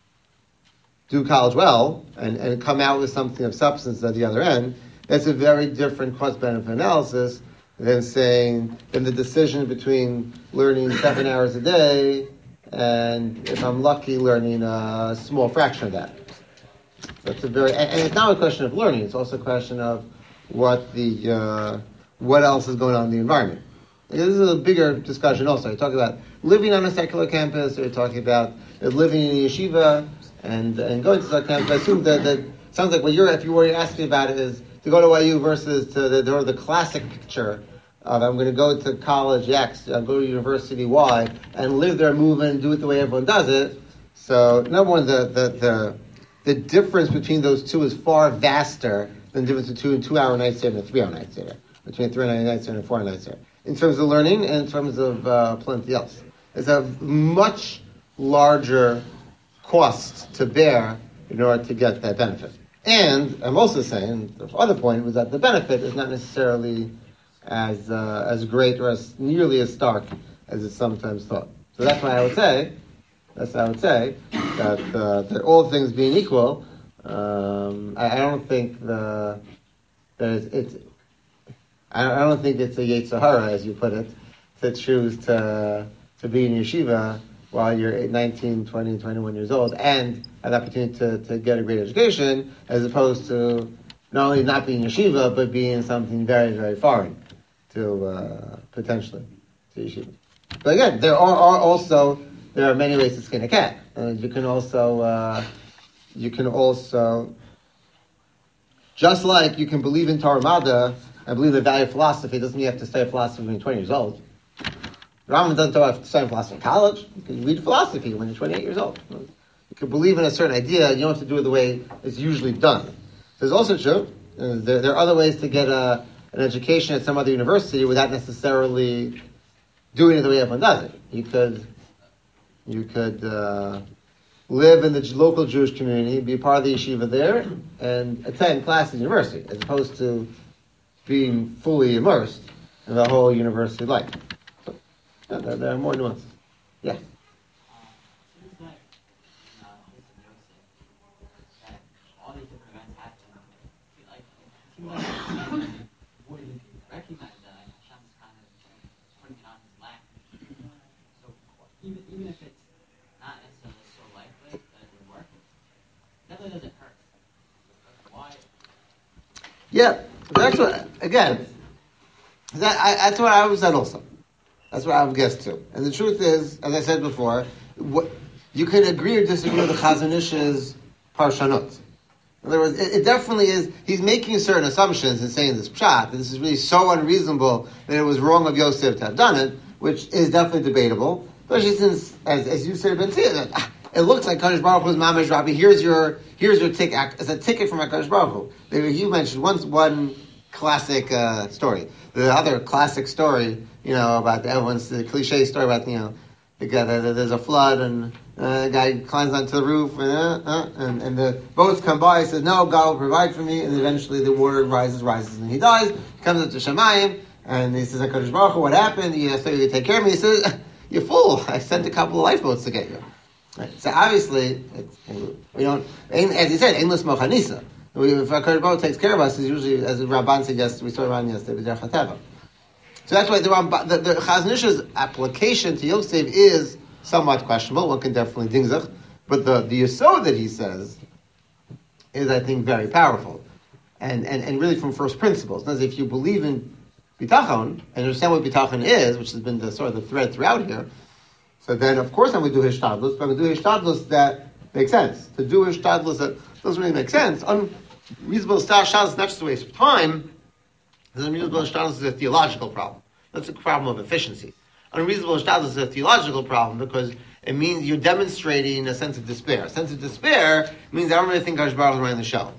do college well and, and come out with something of substance at the other end. That's a very different cost-benefit analysis than saying, than the decision between learning seven hours a day and, if I'm lucky, learning a small fraction of that. That's a very, and, and it's not a question of learning, it's also a question of what the, uh, what else is going on in the environment. This is a bigger discussion also. You're talking about living on a secular campus, or you're talking about living in a yeshiva, and and going to that campus. I assume that, that sounds like what you're, if you were asking about it, is to go to Y U versus to the, the, the classic picture of I'm going to go to college X, I'll go to university Y, and live there, move in, do it the way everyone does it. So, number one, the, the, the, the difference between those two is far vaster than the difference between a two-hour nightstand and a three-hour nightstand, between a three-hour nightstand and a four-hour nightstand. in terms of learning and in terms of uh, plenty else. It's a much larger cost to bear in order to get that benefit. And I'm also saying, the other point was that the benefit is not necessarily as uh, as great or as nearly as stark as it's sometimes thought. So that's why I would say, that's why I would say that, uh, that all things being equal, um, I, I don't think the that it's, it's I don't, I don't think it's a Yetzer Hara, as you put it, to choose to to be in yeshiva while you're nineteen, twenty, twenty-one years old and have the opportunity to, to get a great education, as opposed to not only not being yeshiva, but being something very, very foreign to, uh, potentially, to yeshiva. But again, there are, are also, there are many ways to skin a cat. Uh, you can also, uh, you can also, just like you can believe in Torah Mada and believe the value of philosophy, doesn't mean you have to study philosophy when you're twenty years old. Rambam doesn't talk about studying philosophy in college. You can read philosophy when you're twenty-eight years old. You can believe in a certain idea, you don't have to do it the way it's usually done. So it's also true, uh, there, there are other ways to get a, an education at some other university without necessarily doing it the way everyone does it. You could, you could uh, live in the local Jewish community, be part of the yeshiva there, and attend classes at university, as opposed to being fully immersed in the whole university life. So, yeah, there, there are more nuances. Yeah. wouldn't recognize that Hashem's kind of putting it on his lap. So even even if it's not necessarily so likely that it would work, it definitely doesn't hurt. Why? Yeah, that's what, again, that, I, that's what I was at also. That's what I would guess too. And the truth is, as I said before, what, you can agree or disagree with the Chazon Ish's parshanot. In other words, it, it definitely is, he's making certain assumptions and saying this pshat, that this is really so unreasonable that it was wrong of Yosef to have done it, which is definitely debatable, especially since, as, as you said, Ben Tzia, it looks like Kadosh Baruch Hu's Mamash Rabbi, here's your, here's your ticket, it's a ticket from Kadosh Baruch Hu. You mentioned once one classic uh, story. The other classic story, you know, about the, everyone's, the cliche story about, you know, the guy, the, there's a flood and uh, the guy climbs onto the roof and, uh, uh, and and the boats come by, he says, no, God will provide for me, and eventually the water rises, rises, and he dies. He comes up to Shemayim, and he says, HaKadosh Baruch Hu, what happened? You said you take care of me. He says, you fool, I sent a couple of lifeboats to get you. Right. So obviously, it's, we don't, as he said, Einless Mochanisa. If HaKadosh Baruch Hu takes care of us, it's usually, as the Rabban suggests, we saw Rabban yesterday, B'derech HaTeva. So that's why the, the, the Chazon Ish's application to Yosef is somewhat questionable. One can definitely dingzach, but the the yesod that he says is, I think, very powerful, and and, and really from first principles. As if you believe in bitachon and understand what bitachon is, which has been the sort of the thread throughout here, so then of course I'm going to do hishtadlus, but I'm going to do hishtadlus that makes sense. To do hishtadlus that doesn't really make sense, unreasonable hishtadlus is not just a waste of time. Unreasonable hishtadlus is a theological problem. That's a problem of efficiency. Unreasonable hishtadlus is a theological problem because it means you're demonstrating a sense of despair. A sense of despair means I don't really think Kadosh Baruch Hu is running the show.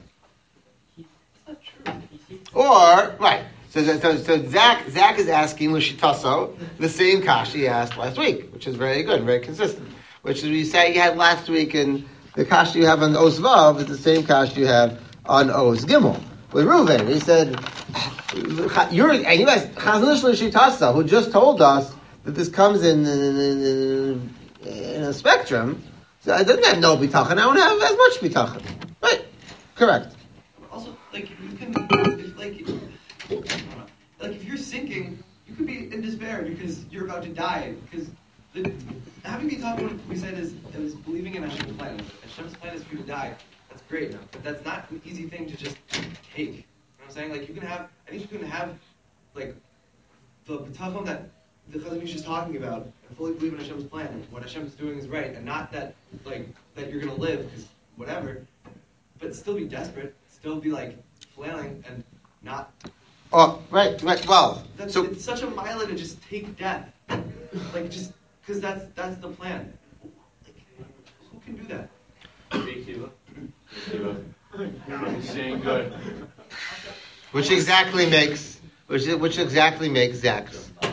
That's not true. Or, right, so, so, so Zach, Zach is asking Lushitaso the same kasha he asked last week, which is very good, very consistent. Which is we say you had last week, and the kasha you have on Os Vav is the same kasha you have on Os Gimel. With Reuven, he said, you're, and you guys, Chazon Ish Lushitasa, who just told us that this comes in in, in, in a spectrum, so I didn't have no bitachon, I don't have as much bitachon. Right, correct. Also, like, you can, if, like, I don't know, like, if you're sinking, you could be in despair because you're about to die, because the, having bitachon, we said, is, is believing in Hashem's plan. Hashem's plan is for you to die. That's great, but that's not an easy thing to just take. You know what I'm saying? Like, you can have, I think you can have, like, the bitachon that the Chazon Ish is talking about, and fully believe in Hashem's plan, and what Hashem is doing is right, and not that, like, that you're going to live, because whatever, but still be desperate, still be, like, flailing, and not... Oh, right, right, well, That's, so... it's such a mila to just take death. Like, just, because that's, that's the plan. Like, who can do that? Big Kiva. Kiva. Saying good. Which exactly makes, which which exactly makes Zach's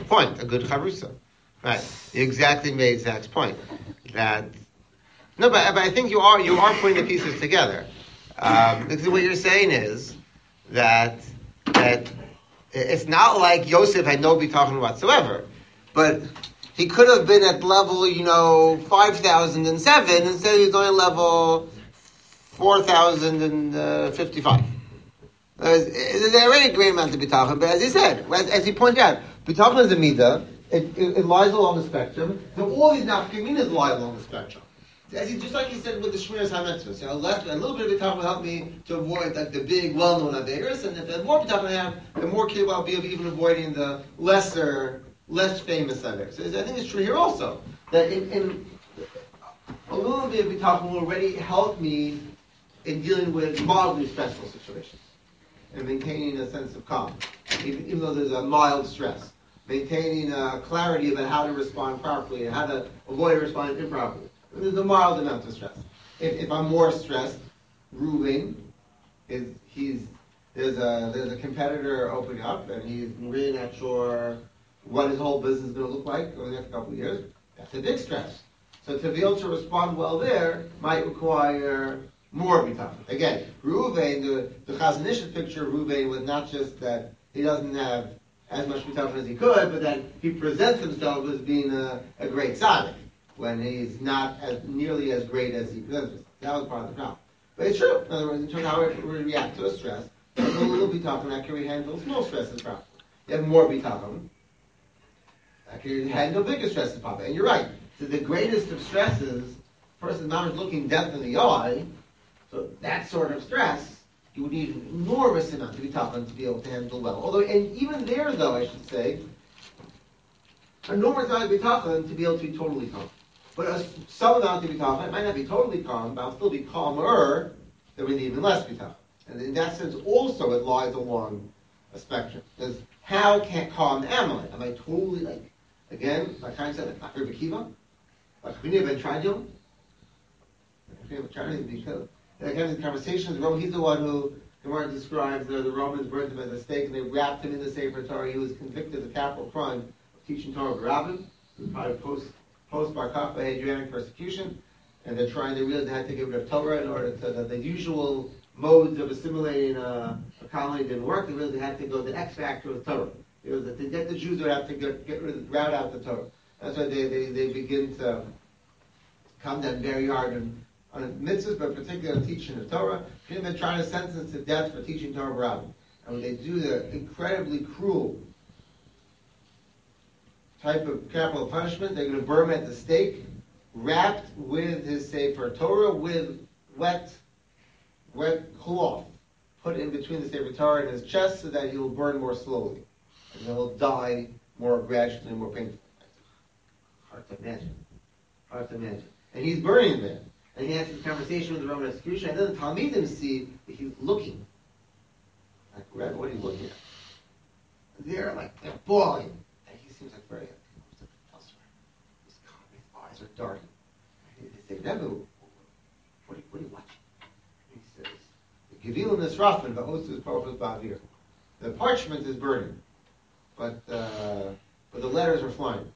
point, a good charusa. Right. You exactly made Zach's point. That no, but, but I think you are you are putting the pieces together. Um, because what you're saying is that that it's not like Yosef had no bitachon whatsoever, but he could have been at level, you know, five thousand seven instead he was only level four thousand fifty-five. Uh, there's already a great amount of bitachon, but as he said, as, as he pointed out, bitachon is a midah. It, it, it lies along the spectrum. So all these nafkaminas lie along the spectrum. As he, just like he said with the Shmiras HaMitzvahs, you know, less, a little bit of bitachon will help me to avoid like the big, well-known averos, and if the more bitachon I have, the more capable I'll be of even avoiding the lesser, less famous averos. So I think it's true here also that in, in a little bit of bitachon will already help me in dealing with mildly stressful situations and maintaining a sense of calm, even, even though there's a mild stress. Maintaining uh, clarity about how to respond properly and how to avoid responding improperly. There's a mild amount of stress. If, if I'm more stressed, Reuven is he's there's a there's a competitor opening up and he's really not sure what his whole business is going to look like over the next couple of years. That's a big stress. So to be able to respond well there might require more bitachon. Again, Reuven, the the Chazon Ish picture of Reuven was not just that he doesn't have as much bitachon as he could, but that he presents himself as being a, a great tzaddik when he's not as nearly as great as he presents himself. That was part of the problem. But it's true. In other words, in terms of how we react to a stress, there's a little bitachon that can handle small stresses properly. You have more bitachon that can handle bigger stresses properly. And you're right. So the greatest of stresses, a person not just looking death in the eye, so that sort of stress, you would need an enormous amount of bitachon to be able to handle well. Although, and even there, though, I should say, enormous amount of bitachon to be able to be totally calm. But a, some amount of bitachon, it might not be totally calm, but I'll still be calmer than with even less bitachon. And in that sense, also, it lies along a spectrum. Because how can calm am I? Am I totally, like, again, like I said, like Rabbi Akiva? Like Rabbi Ben Tradion? Rabbi Ben Tradion, because again, in conversations, he's the one who the Gemara describes the, the Romans burned him as a stake and they wrapped him in the Sefer Torah. He was convicted of the capital crime of teaching Torah B'Rabbim. It was probably post post Bar Kokhba Hadrianic persecution, and they're trying. They realized they had to get rid of Torah in order to that the usual modes of assimilating a, a colony didn't work. They realized they had to go the X factor of Torah. It was that to get the Jews, they would have to get, get rid of, rout out the Torah. That's why they, they, they begin to come down very hard and on mitzvahs, but particularly on teaching the Torah. They've been trying to sentence to death for teaching Torah B'Rabbim. And when they do the incredibly cruel type of capital punishment, they're going to burn him at the stake, wrapped with his Sefer Torah, with wet, wet cloth, put in between the Sefer Torah and his chest so that he will burn more slowly. And he'll die more gradually, more painfully. Hard to imagine. Hard to imagine. And he's burning there. And he has this conversation with the Roman executioner, and then the Talmidim see that he's looking. Like, Rebbe, what are you looking at? And they're like, they're bawling. And he seems like very elsewhere. He's calm, his eyes are darting. And they say, Rebbe, what are you, what are you watching? And he says, the Gevilim is rough, and the host is powerful Ba'avir. The parchment is burning, but, uh, but the letters are flying.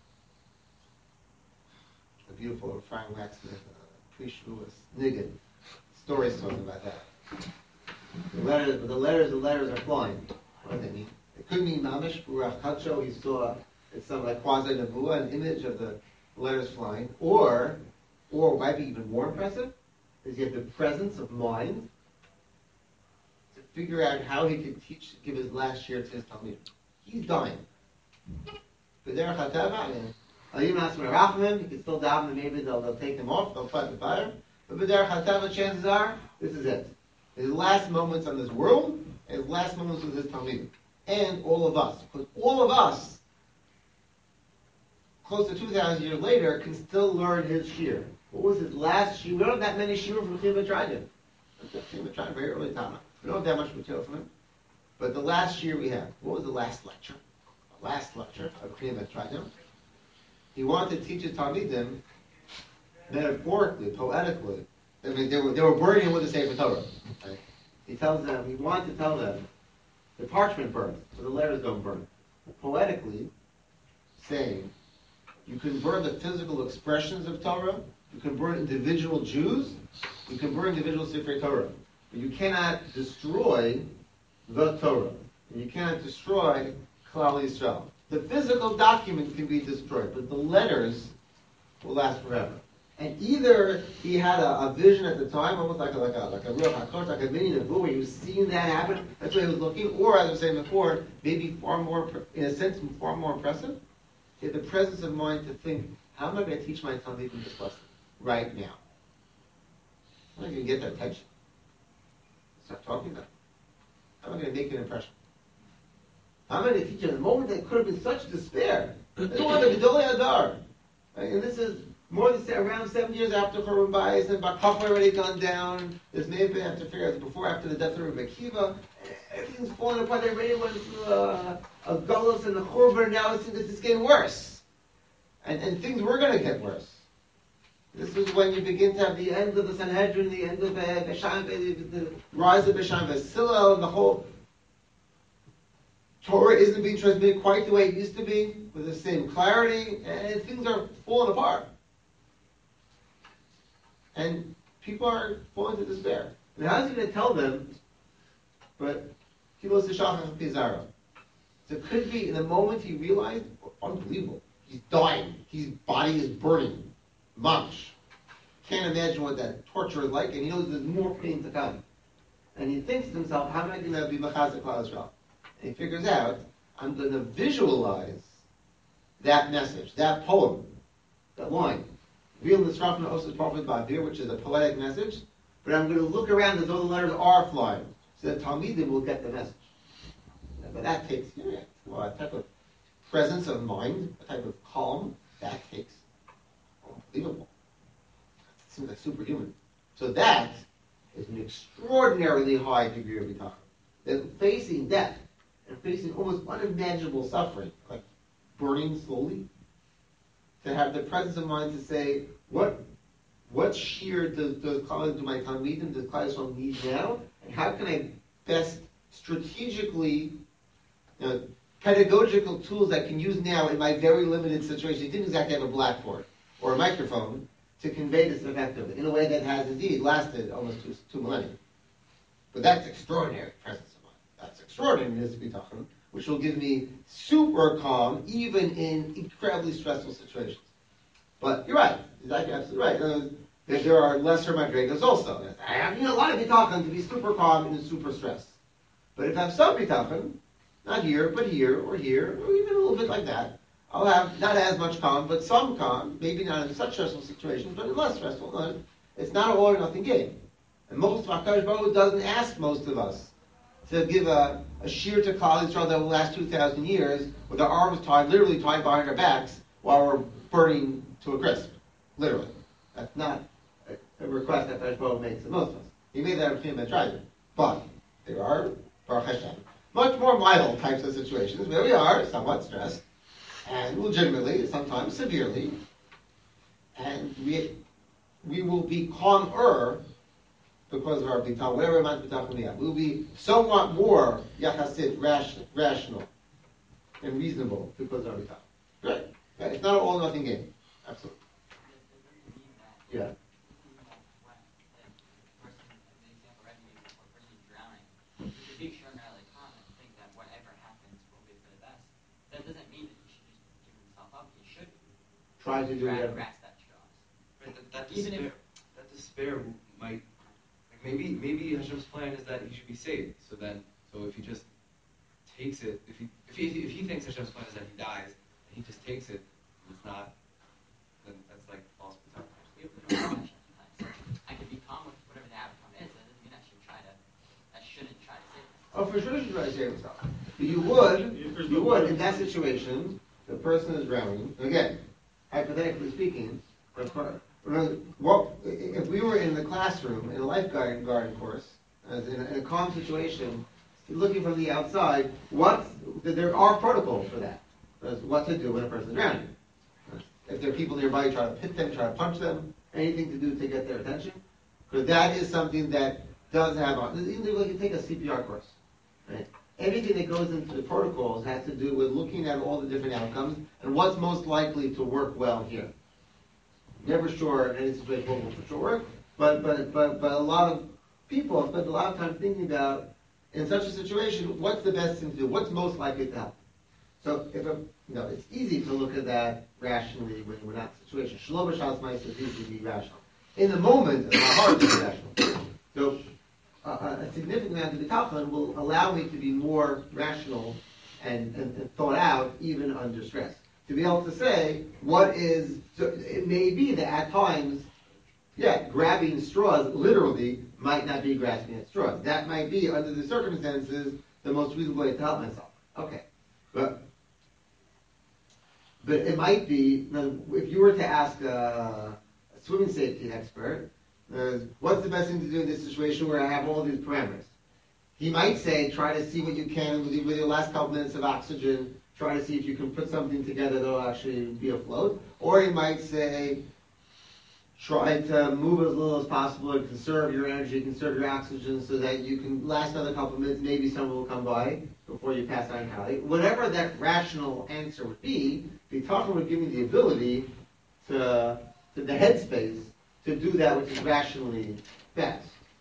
The beautiful Frank Waxman. Pre-Shavuos, Niggin. Stories talking about that. The letters, but the letters, the letters are flying. What do they mean? It could mean Mamish, Burach Hacho, he saw, it's some like quasi-Nebuah, an image of the letters flying. Or, or might be even more impressive, is you have the presence of mind to figure out how he could teach, give his last year to his Talmud. He's dying. B'derech HaTeva, I mean, even ask him to rap him, he can still daven, and maybe they'll, they'll take him off, they'll fight the fire. But B'derech HaTeva, chances are, this is it. His last moments on this world, and his last moments with his Talmud. And all of us. Because all of us, close to two thousand years later, can still learn his shir. What was his last shir? We don't have that many shir from Chim Betradim. Chim Betradim, very early Tama. We don't have that much material from him. But the last shir we have, what was the last lecture? The last lecture of Chim Betradim. He wanted to teach his Talmidim metaphorically, poetically. I mean, they were, they were burning him with the Sefer Torah. Right? He tells them, he wanted to tell them, the parchment burns, so the letters don't burn. Poetically, saying you can burn the physical expressions of Torah, you can burn individual Jews, you can burn individual Sifrei Torah, but you cannot destroy the Torah. And you cannot destroy Klal Yisrael. The physical document can be destroyed, but the letters will last forever. And either he had a, a vision at the time, almost like a like a like a real hakosh, like a mini nevu, where he was seeing that happen. That's why he was looking. Or, as I was saying before, maybe far more, in a sense, far more impressive. He had the presence of mind to think, how am I going to teach my talmidim this lesson right now? How am I going to get their attention? Start talking to them. How am I going to make an impression? How am I going to teach them? The moment that could have been such despair. They don't want the Gedolei Adar. Right? And this is more than around seven years after Churban Bayis, and Bar Kokhba already gone down. This may have been after figure before after the death of Rabbi Akiva. Everything's falling apart. They already went through a, a gullus and the Churban. Now it seems it's getting worse, and and things were going to get worse. This is when you begin to have the end of the Sanhedrin, the end of Beshan, the rise of Beshan Vasila, and the whole Torah isn't being transmitted quite the way it used to be, with the same clarity, and things are falling apart. And people are falling to despair. And how's he going to tell them? But Kilos Shachach Pizarro. So it could be in the moment he realized, unbelievable. He's dying. His body is burning. Mamish. Can't imagine what that torture is like, and he knows there's more pain to come. And he thinks to himself, how am I going to be Machazik Klal Yisrael? And he figures out, I'm going to visualize that message, that poem, that line. Real Nisrafna Osas Prophet Ba'avir, which is a poetic message, but I'm going to look around as though the letters are flying, so that Talmidim will get the message. But that takes, yeah, well, a type of presence of mind, a type of calm, that takes unbelievable. It seems like superhuman. So that is an extraordinarily high degree of bitachon. That facing death and facing almost unimaginable suffering, like burning slowly, to have the presence of mind to say, what what shear does, does do my Talmidim, does Klal Yisrael need now, and how can I best strategically, you know, pedagogical tools I can use now in my very limited situation. He didn't exactly have a blackboard or a microphone to convey this effectively in a way that has indeed lasted almost two, two millennia. But that's extraordinary presence of mind. That's extraordinary in this bitachon, which will give me super calm even in incredibly stressful situations. But you're right. You're absolutely right. Uh, there, there are lesser madrigas also. I have you know, a lot of bitachon to be super calm and super stressed. But if I have some bitachon, not here, but here, or here, or even a little bit like that, I'll have not as much calm, but some calm, maybe not in such stressful situations, but in less stressful. It's not an all or nothing game. And most of HaKadosh Baruch Hu doesn't ask most of us to give a, a shear to Klal Yisrael that will last two thousand years, with our arms tied, literally tied behind our backs, while we're burning to a crisp. Literally. That's not a, a request that HaKadosh Baruch Hu makes of most of us. He made that of Kim and Triton. But there are, Baruch Hashem, much more mild types of situations where we are somewhat stressed, and legitimately, sometimes severely, and we we will be calmer because of our bitachon, whatever amount of bitachon we have. We'll be somewhat more yachasit, ration, rational, and reasonable because of our bitachon. Right? Right? It's not an all or nothing game. Absolutely. Yeah. Try to do whatever. Right, that, that despair, that despair might, like maybe maybe Hashem's plan is that he should be saved. So then, so if he just takes it, if he if he if he thinks Hashem's plan is that he dies, and he just takes it, and it's not, then that's like false bitachon. I could be calm with whatever the outcome is. That doesn't mean I should try to. I shouldn't try to save myself. Oh, for sure you should try to save yourself. You would, you would in that situation. The person is drowning again. Hypothetically speaking, what, if we were in the classroom in a lifeguard garden course, as in a, in a calm situation, looking from the outside, what there are protocols for that. That's what to do when a person is drowning. If there are people nearby, try to hit them, try to punch them, anything to do to get their attention, because that is something that does have. Even if you take a C P R course, right? everything that goes into the protocols has to do with looking at all the different outcomes and what's most likely to work well here. Never sure in any situation what will for sure work, but, but, but, but a lot of people spend a lot of time thinking about, in such a situation, what's the best thing to do? What's most likely to help? So, if a, you know, it's easy to look at that rationally when we're not in a situation. Shalom b'shas ma'aseh is easy to be rational. In the moment, it's hard to be rational. So, uh, a significant amount of the bitachon will allow me to be more rational and, and, and thought out, even under stress. To be able to say what is. So it may be that at times, yeah, grabbing straws literally might not be grasping at straws. That might be, under the circumstances, the most reasonable way to help myself. Okay. But but it might be, if you were to ask a, a swimming safety expert, uh, what's the best thing to do in this situation where I have all these parameters? He might say, try to see what you can with, with your last couple minutes of oxygen, try to see if you can put something together that will actually be afloat. Or he might say, try to move as little as possible and conserve your energy, conserve your oxygen so that you can last another couple of minutes, maybe someone will come by before you pass out entirely. Whatever that rational answer would be, the Bitachon would give me the ability to, to the headspace to do that which is rationally best.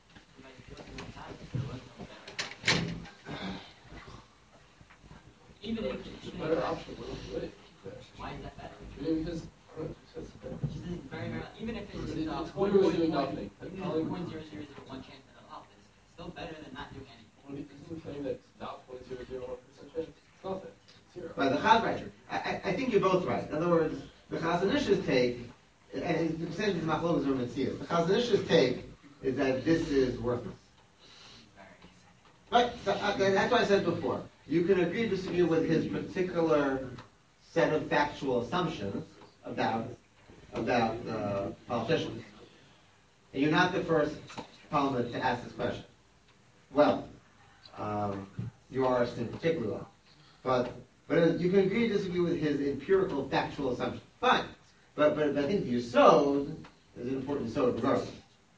Even if It's a better option. What do why is that better? Because, I don't know, it's just better. Which is very, very, even if it's It's- uh, it's point, literally point, doing point, nothing. even if it's point zero zero zero one chance that it'll help, it's still better than not doing anything. What is the thing that's not point zero zero one percent chance? It's nothing. It's zero. Right, the Chaz, right. I, I- I think you're both right. In other words, the Chaz Anish's take, and the percentage of Machlokes or Metzias, the Chaz Anish's take is that this is worthless. Right, so, uh, that's what I said before. You can agree or disagree with his particular set of factual assumptions about about uh, politicians. And you're not the first parliament to ask this question. Well, um, you are in particular, but but you can agree or disagree with his empirical factual assumptions. Fine, but but, but I think the Yesod is an important Yesod regardless.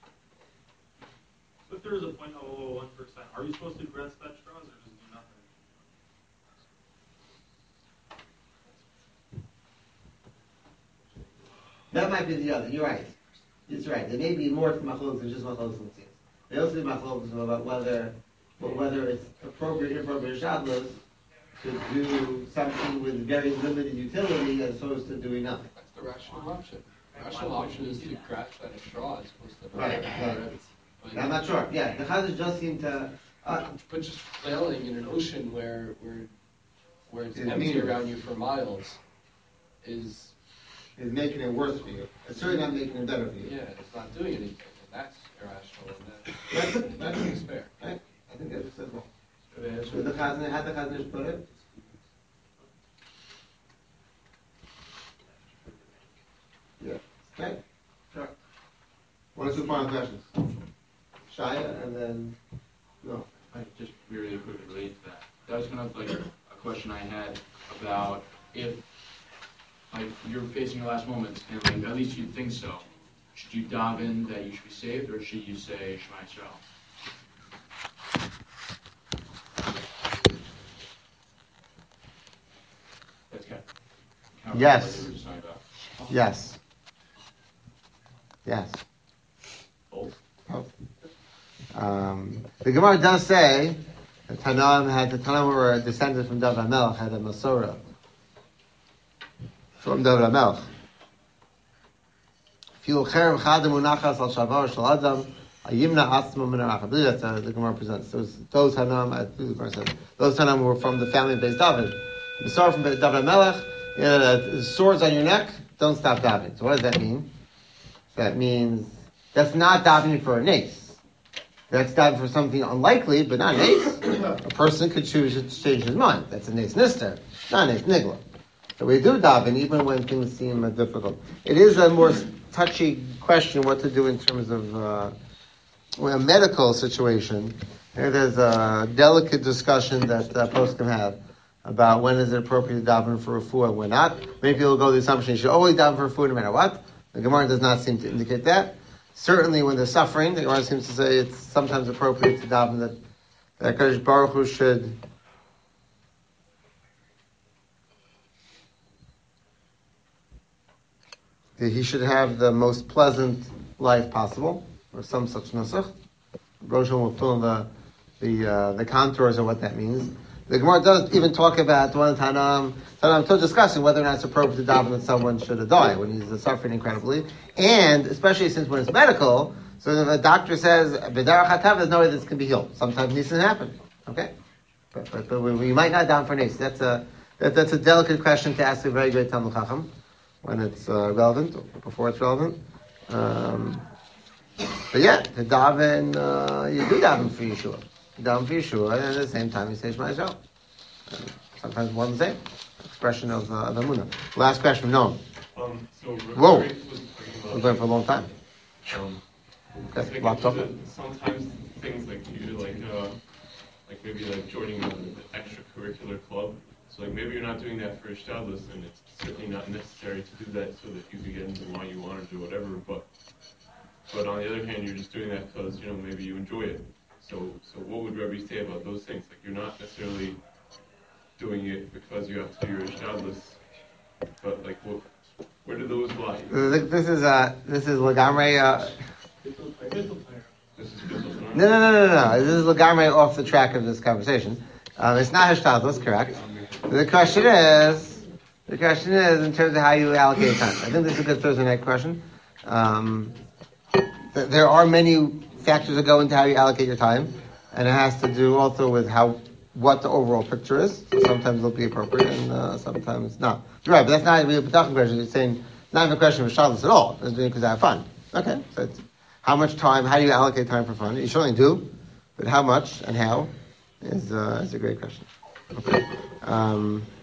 So if there is a zero point zero zero one percent, are you supposed to grasp at straws or just do nothing? That might be the other. You're right. It's right. There may be more to machlokes than just machlokes and tziyas. There also be machlokes about whether whether it's appropriate or inappropriate shabbos to do something with very limited utility as opposed to doing nothing. That's the rational option. The rational option is to grasp at a straw as opposed to Right, right. But, I'm not sure. Yeah, the Chazal just seem to. Uh, but just flailing in an ocean where where where it's It's empty meaningless. around you for miles is is making it worse for you. It's certainly not making it better for you. yeah, it's not doing anything. And that's irrational, and that That's, that that's, seems fair. right. I think that's said well. Good answer. Did the Chazal, had the Chazal put it? Yeah. Okay. Sure. One or two final questions. Shia, and then no. I just really quickly relate to that. That was kind of like a question I had about if, like, you're facing your last moments, and like at least you think so. Should you daven that you should be saved, or should you say Shema Yisrael? That's kind of, kind of Yes. like we were just talking about. Yes. Yes. Both. Um, the Gemara does say that Tanaim had the Tanaim were descended from David HaMelech had a Masorah from David HaMelech. Filu cherem chadam unachas al shavar shel adam ayimna asma min arach. I believe that's how the Gemara presents. Those those Tanaim, I believe the Gemara says those Tanaim were from the family of Beis David. Masorah from David HaMelech. You know, the swords on your neck. Don't stop davening. So what does that mean? That means that's not davening for a nace. That's davening for something unlikely, but not a nace. A person could choose to change his mind. That's a nace nister, not a nace nigla. So we do daven even when things seem uh, difficult. It is a more touchy question what to do in terms of uh, a medical situation. Here there's a delicate discussion that uh, post can have about when is it appropriate to daven for refuah and when not. Many people go to the assumption you should always daven for refuah no matter what. The Gemara does not seem to indicate that. Certainly when they're suffering, the Gemara seems to say it's sometimes appropriate to daven that that Kadosh Baruch Hu should that he should have the most pleasant life possible, or some such nusach. Rosh will fill in the the uh, the contours of what that means. The Gemara does even talk about one Tanam. Tanam still discussing whether or not it's appropriate to daven that someone should die when he's suffering incredibly, and especially since when it's medical. So if a doctor says b'darach hatav, there's no way this can be healed. Sometimes these things happen. Okay, but but, but we, we might not daven for nes. That's a that, that's a delicate question to ask a very great Talmud Chacham when it's uh, relevant or before it's relevant. Um, but yeah, to daven, uh, you do daven for Yeshua. You daven for Yeshua, and at the same time you say Shema Yisrael. And sometimes one and the same expression of uh, of Emunah. Last question, no. Um, so Whoa, Rick was talking about, we're going for a long time. Um, Okay, like locked up. the- sometimes things like you like uh, like maybe like joining an extracurricular club. So like maybe you're not doing that for Shtadlis, and it's certainly not necessary to do that so that you can get into why you want to do whatever. But but on the other hand, you're just doing that because you know maybe you enjoy it. So so what would Rebbe say about those things? Like you're not necessarily doing it because you have to do your Shtadlis, but like what, where do those lie? This is uh, this is Lagamre. Uh, This is Bittul no, no, no, no, no. This is Lagamre off the track of this conversation. Um, it's not Hashtadlos, correct? The question is, the question is in terms of how you allocate time. I think this is a good Thursday night question. Um, th- there are many factors that go into how you allocate your time, and it has to do also with how what the overall picture is. So sometimes it'll be appropriate, and uh, sometimes not. You're right, but that's not really a Petachim question. It's saying not even a question of Hashtadlos at all. It's because I have fun. Okay, so it's how much time, how do you allocate time for fun? You certainly do, but how much and how is, uh, is a great question. Okay. Um,